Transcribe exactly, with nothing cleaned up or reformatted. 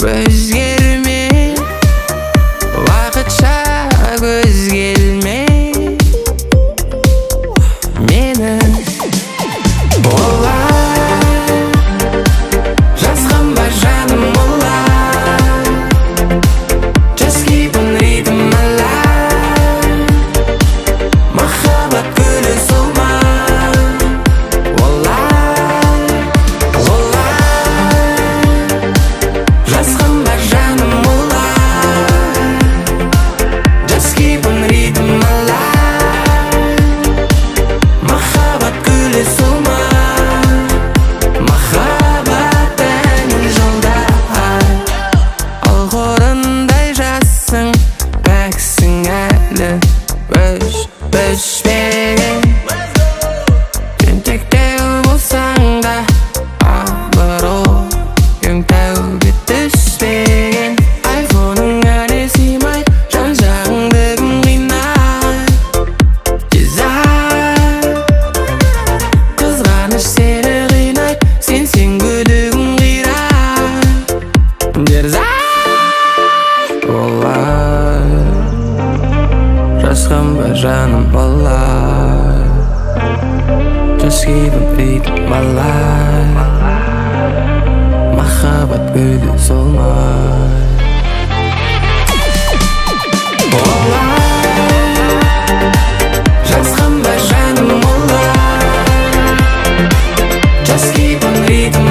өзгерме, уақытша көз келме мені. Олай жазған ба жаным, олай Just keep on rhythm alive. Махаббат гүлі солма. Олай, олай жазған ба жаным, олай Just keep on rhythm alive. Махаббат гүлі солма. Махаббат әнін жолда ал қорындай жассың, пәксің әлі өш, өшпеген. Тентектеу болсаң да абыройың тәуге түспеген. Айфоның әлі сыймай, жан-жағыңды кім қинай. Тез ай, қызғаныш сені қинайды, сенсең күдігің қирай. Дерзай, олай жазған ба жаным, олай Just keep on rhythm alive. Махаббат гүлі солмай. Олай жазған ба жаным, олай Just keep on rhythm